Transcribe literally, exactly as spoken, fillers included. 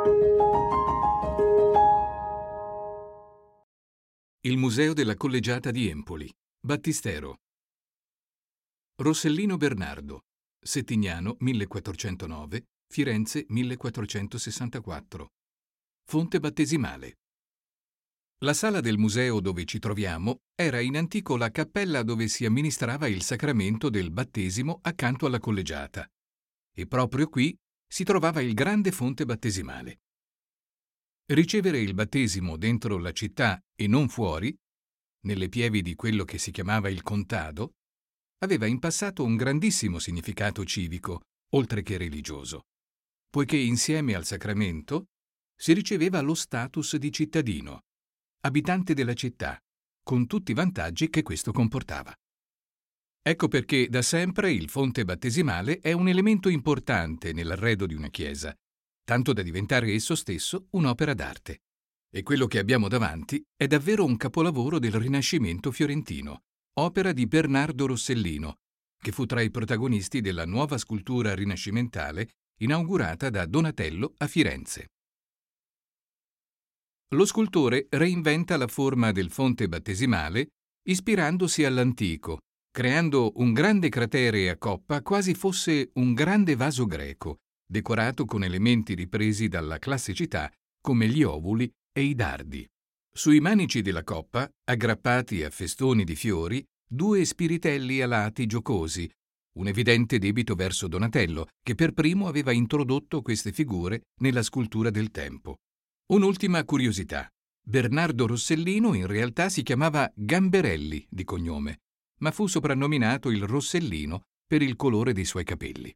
Il Museo della Collegiata di Empoli, Battistero. Rossellino Bernardo, Settignano millequattrocentonove, Firenze millequattrocentosessantaquattro. Fonte battesimale. La sala del museo dove ci troviamo era in antico la cappella dove si amministrava il sacramento del battesimo accanto alla collegiata, e proprio qui si trovava il grande fonte battesimale. Ricevere il battesimo dentro la città e non fuori, nelle pievi di quello che si chiamava il contado, aveva in passato un grandissimo significato civico, oltre che religioso, poiché insieme al sacramento si riceveva lo status di cittadino, abitante della città, con tutti i vantaggi che questo comportava. Ecco perché da sempre il fonte battesimale è un elemento importante nell'arredo di una chiesa, tanto da diventare esso stesso un'opera d'arte. E quello che abbiamo davanti è davvero un capolavoro del Rinascimento fiorentino, opera di Bernardo Rossellino, che fu tra i protagonisti della nuova scultura rinascimentale inaugurata da Donatello a Firenze. Lo scultore reinventa la forma del fonte battesimale ispirandosi all'antico, creando un grande cratere a coppa quasi fosse un grande vaso greco, decorato con elementi ripresi dalla classicità come gli ovuli e i dardi. Sui manici della coppa, aggrappati a festoni di fiori, due spiritelli alati giocosi, un evidente debito verso Donatello, che per primo aveva introdotto queste figure nella scultura del tempo. Un'ultima curiosità. Bernardo Rossellino in realtà si chiamava Gamberelli di cognome, ma fu soprannominato il Rossellino per il colore dei suoi capelli.